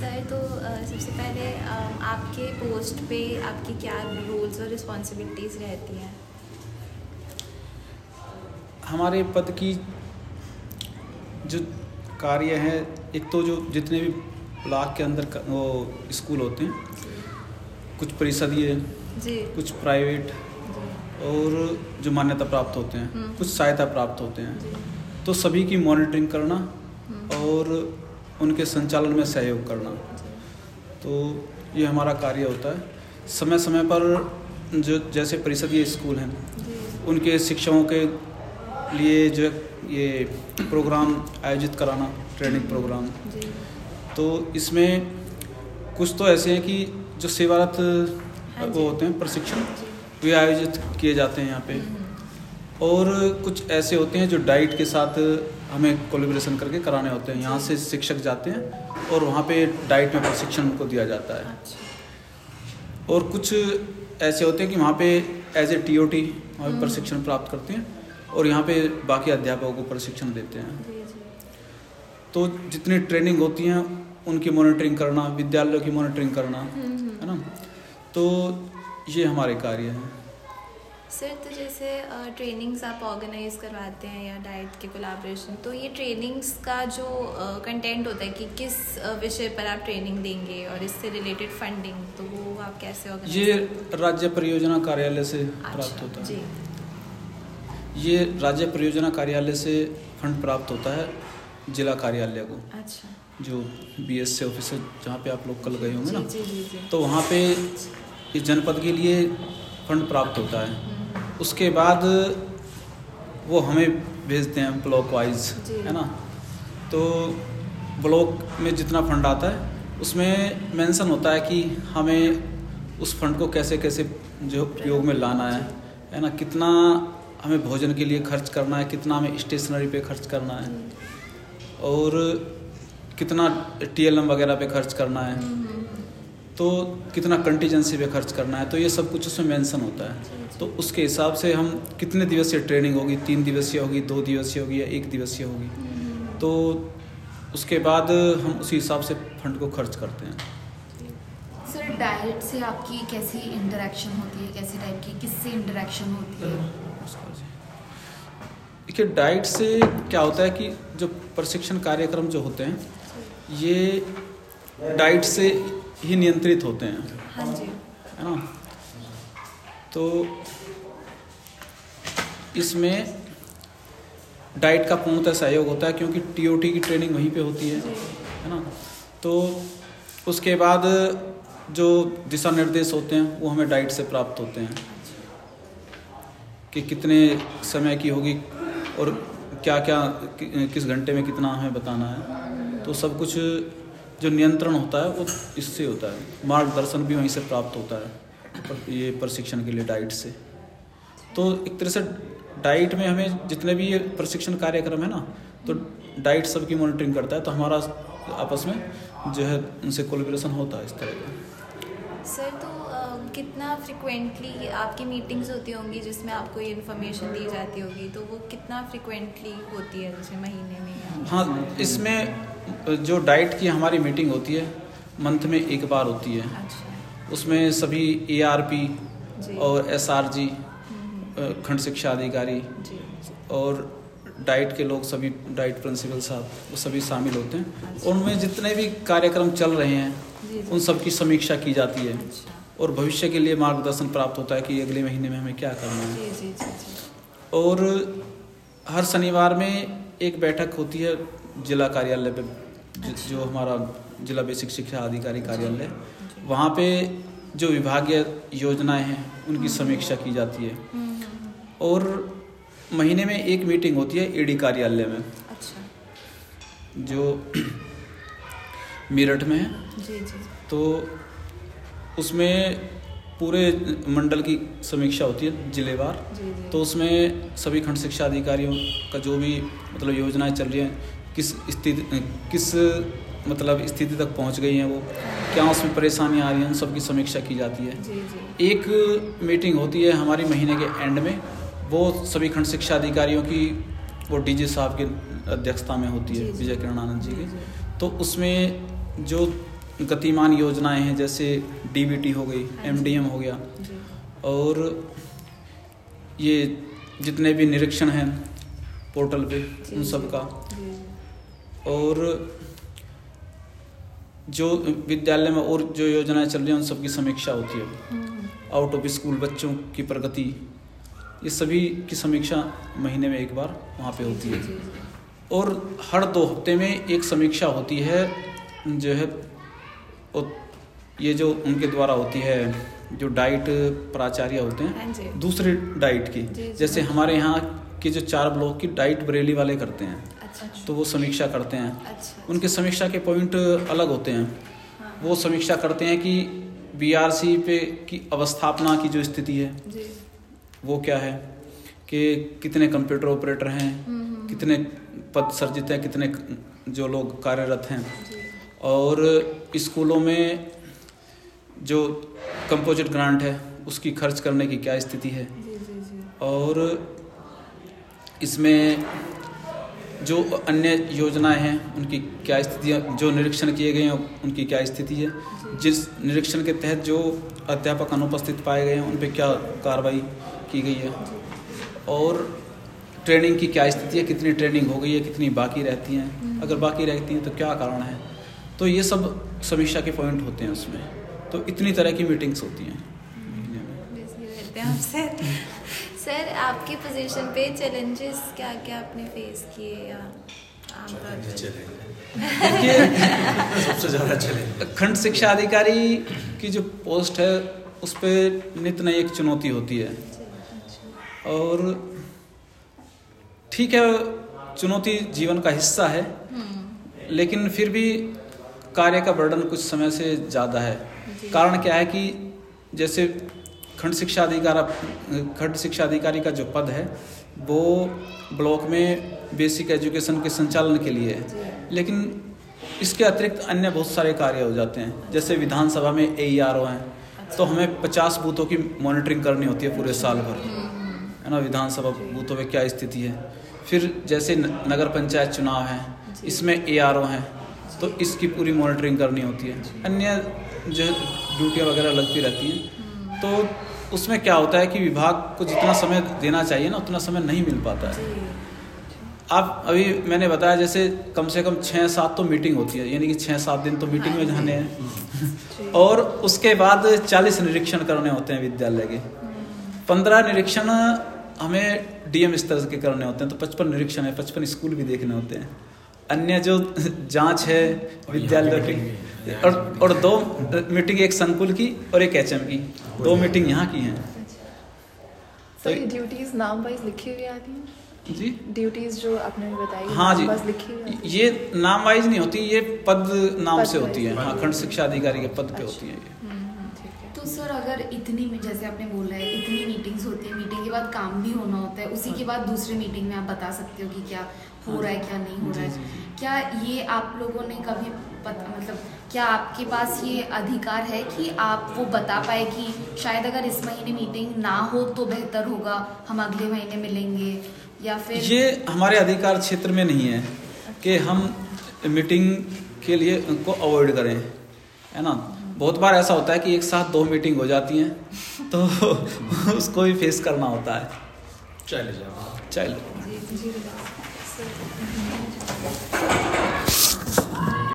Sir तो सबसे पहले आपके पोस्ट पे आपकी क्या रोल्स और रिस्पॉन्सिबिलिटीज़ रहती हैं? हमारे पद की जो कार्य है, एक तो जो जितने भी ब्लॉक के अंदर वो स्कूल होते हैं, कुछ परिषदीय जी कुछ प्राइवेट और जो मान्यता प्राप्त होते हैं, कुछ सहायता प्राप्त होते हैं, तो सभी की मॉनिटरिंग करना और उनके संचालन में सहयोग करना, तो ये हमारा कार्य होता है। समय समय पर जो जैसे परिषदीय स्कूल हैं उनके शिक्षकों के लिए जो ये प्रोग्राम आयोजित कराना, ट्रेनिंग प्रोग्राम, तो इसमें कुछ तो ऐसे हैं कि जो सेवारत वो होते हैं प्रशिक्षण, वे आयोजित किए जाते हैं यहाँ पे, और कुछ ऐसे होते हैं जो डाइट के साथ हमें कोलैबोरेशन करके कराने होते हैं। यहाँ से शिक्षक जाते हैं और वहाँ पे डाइट में प्रशिक्षण उनको दिया जाता है। और कुछ ऐसे होते हैं कि वहाँ पे एज ए TOT वहाँ पे प्रशिक्षण प्राप्त करते हैं और यहाँ पे बाकी अध्यापकों को प्रशिक्षण देते हैं। तो जितनी ट्रेनिंग होती हैं उनकी मॉनिटरिंग करना, विद्यालयों की मॉनिटरिंग करना, है ना, तो ये हमारे कार्य हैं। सर तो जैसे ट्रेनिंग्स आप ऑर्गेनाइज करवाते हैं या डाइट के कोलैबोरेशन, तो ये ट्रेनिंग्स का जो कंटेंट होता है कि किस विषय पर आप ट्रेनिंग देंगे और इससे रिलेटेड फंडिंग, तो वो आप कैसे ऑर्गेनाइज? ये राज्य परियोजना कार्यालय से प्राप्त होता है। जी, ये राज्य परियोजना कार्यालय से फंड प्राप्त होता है जिला कार्यालय को। अच्छा, जो BSc ऑफिसर जहाँ पे आप लोग कल गए होंगे ना, जी जी जी, तो वहाँ पे इस जनपद के लिए फंड प्राप्त होता है। उसके बाद वो हमें भेजते हैं ब्लॉक वाइज, है ना, तो ब्लॉक में जितना फंड आता है उसमें मेंशन होता है कि हमें उस फंड को कैसे कैसे जो उपयोग में लाना है ना, कितना हमें भोजन के लिए खर्च करना है, कितना हमें स्टेशनरी पे खर्च करना है और कितना TLM वगैरह पे खर्च करना है, तो कितना कंटीजेंसी पे खर्च करना है, तो ये सब कुछ उसमें मेंशन होता है। तो उसके हिसाब से हम कितने दिवसीय ट्रेनिंग होगी, 3 दिवसीय होगी, 2 दिवसीय होगी या 1 दिवसीय होगी, तो उसके बाद हम उसी हिसाब से फंड को खर्च करते हैं। सर डाइट से आपकी कैसी इंटरेक्शन होती है, कैसी टाइप की किससे इंटरेक्शन होती है? देखिए डाइट से क्या होता है कि जो प्रशिक्षण कार्यक्रम जो होते हैं ये डाइट से ही नियंत्रित होते हैं, हाँ जी, है ना, तो इसमें डाइट का पूर्णतः सहयोग होता है क्योंकि TOT की ट्रेनिंग वहीं पे होती है ना, तो उसके बाद जो दिशा निर्देश होते हैं वो हमें डाइट से प्राप्त होते हैं कि कितने समय की होगी और क्या क्या किस घंटे में कितना हमें बताना है, तो सब कुछ जो नियंत्रण होता है वो इससे होता है। मार्गदर्शन भी वहीं से प्राप्त होता है ये प्रशिक्षण के लिए डाइट से। तो एक तरह से डाइट में हमें जितने भी ये प्रशिक्षण कार्यक्रम है ना, तो डाइट सबकी मॉनिटरिंग करता है, तो हमारा आपस में जो है उनसे कोलैबोरेशन होता है इस तरह का। सर तो कितना फ्रिक्वेंटली आपकी मीटिंग्स होती होंगी जिसमें आपको ये इन्फॉर्मेशन दी जाती होगी, तो वो कितना फ्रिक्वेंटली होती है, जैसे महीने में या? हाँ, इसमें जो डाइट की हमारी मीटिंग होती है मंथ में एक बार होती है। अच्छा, उसमें सभी ARP और SRG खंड शिक्षा अधिकारी और डाइट के लोग, सभी डाइट प्रिंसिपल साहब, वो सभी शामिल होते हैं और उनमें जितने भी कार्यक्रम चल रहे हैं उन सब की समीक्षा की जाती है और भविष्य के लिए मार्गदर्शन प्राप्त होता है कि अगले महीने में हमें क्या करना है। और हर शनिवार में एक बैठक होती है जिला कार्यालय पे, जो हमारा जिला बेसिक शिक्षा अधिकारी कार्यालय, वहाँ पे जो विभागीय योजनाएं हैं उनकी समीक्षा की जाती है। और महीने में एक मीटिंग होती है AD कार्यालय में, अच्छा, जो मेरठ में है। जी जी, तो उसमें पूरे मंडल की समीक्षा होती है जिलेवार। तो उसमें सभी खंड शिक्षा अधिकारियों का जो भी मतलब योजनाएं चल रही हैं, किस स्थिति तक पहुंच गई हैं, वो क्या उसमें परेशानियां आ रही हैं, उन सब की समीक्षा की जाती है। एक मीटिंग होती है हमारी महीने के एंड में, वो सभी खंड शिक्षा अधिकारियों की वो DG साहब की अध्यक्षता में होती है, विजय किरण आनंद जी की। तो उसमें जो गतिमान योजनाएं हैं, जैसे DBT हो गई, MDM हो गया, और ये जितने भी निरीक्षण हैं पोर्टल पे उन सब का, और जो विद्यालय में और जो योजनाएं चल रही हैं उन सब की समीक्षा होती है। आउट ऑफ स्कूल बच्चों की प्रगति, ये सभी की समीक्षा महीने में एक बार वहाँ पे होती है। और हर 2 हफ्ते में एक समीक्षा होती है जो है, और ये जो उनके द्वारा होती है, जो डाइट प्राचार्य होते हैं दूसरे डाइट की, जैसे हमारे यहाँ के जो 4 ब्लॉक की डाइट बरेली वाले करते हैं, तो वो समीक्षा करते हैं। उनके समीक्षा के पॉइंट अलग होते हैं। वो समीक्षा करते हैं कि BRC पे की अवस्थापना की जो स्थिति है वो क्या है, कि कितने कंप्यूटर ऑपरेटर हैं, कितने पद सर्जित हैं, कितने जो लोग कार्यरत हैं, और स्कूलों में जो कंपोजिट ग्रांट है उसकी खर्च करने की क्या स्थिति है, और इसमें जो अन्य योजनाएं हैं उनकी क्या स्थिति है, जो निरीक्षण किए गए हैं उनकी क्या स्थिति है, जिस निरीक्षण के तहत जो अध्यापक अनुपस्थित पाए गए हैं उन पर क्या कार्रवाई की गई है, और ट्रेनिंग की क्या स्थिति है, कितनी ट्रेनिंग हो गई है, कितनी बाकी रहती हैं, अगर बाकी रहती हैं तो क्या कारण है। तो ये सब समीक्षा के पॉइंट होते हैं उसमें। तो इतनी तरह की मीटिंग्स होती हैं। सर, आपकी पोजीशन पे चैलेंजेस क्या क्या आपने फेस किए या आमतौर पर? सबसे ज़्यादा चैलेंज खंड शिक्षा अधिकारी की जो पोस्ट है उस पर नित्य नई एक चुनौती होती है, और ठीक है चुनौती जीवन का हिस्सा है, लेकिन फिर भी कार्य का बर्डन कुछ समय से ज़्यादा है। कारण क्या है कि जैसे खंड शिक्षा अधिकारी का जो पद है वो ब्लॉक में बेसिक एजुकेशन के संचालन के लिए है, लेकिन इसके अतिरिक्त अन्य बहुत सारे कार्य हो जाते हैं। जैसे विधानसभा में AERO हैं, तो हमें 50 बूथों की मॉनिटरिंग करनी होती है पूरे साल भर, है ना, विधानसभा बूथों में क्या स्थिति है। फिर जैसे नगर पंचायत चुनाव है, इसमें ARO हैं, तो इसकी पूरी मॉनिटरिंग करनी होती है। अन्य जो ड्यूटियाँ वगैरह लगती रहती हैं, तो उसमें क्या होता है कि विभाग को जितना समय देना चाहिए ना उतना समय नहीं मिल पाता है। आप अभी मैंने बताया जैसे कम से कम 6-7 तो मीटिंग होती है, यानी कि 6-7 दिन तो मीटिंग में जाने हैं, और उसके बाद 40 निरीक्षण करने होते हैं विद्यालय के। 15 निरीक्षण हमें DM स्तर के करने होते हैं, तो 55 निरीक्षण है, 55 स्कूल भी देखने होते हैं। अन्य जो जांच है विद्यालय की, और 2 मीटिंग, एक संकुल की और एक HM की, 2 मीटिंग यहाँ की हैं। तो ये ड्यूटीज नाम वाइज लिखी हुई आती हैं जी, ड्यूटीज जो आपने बताई? हाँ जी, लिखी हुई ये नाम वाइज नहीं होती, ये पद नाम से होती है। हाँ, खंड शिक्षा अधिकारी के पद पे होती है ये। तो सर अगर इतनी, जैसे आपने बोला है इतनी मीटिंग्स होती है, मीटिंग के बाद काम भी होना होता है, उसी के बाद दूसरी मीटिंग में आप बता सकते हो कि क्या हो रहा है क्या नहीं हो रहा है, क्या ये आप लोगों ने कभी मतलब क्या आपके पास ये अधिकार है कि आप वो बता पाए कि शायद अगर इस महीने मीटिंग ना हो तो बेहतर होगा, हम अगले महीने मिलेंगे, या फिर? ये हमारे अधिकार क्षेत्र में नहीं है कि हम मीटिंग के लिए उनको अवॉइड करें, है ना। बहुत बार ऐसा होता है कि एक साथ 2 मीटिंग हो जाती हैं, तो उसको भी फेस करना होता है। चलिए चलिए।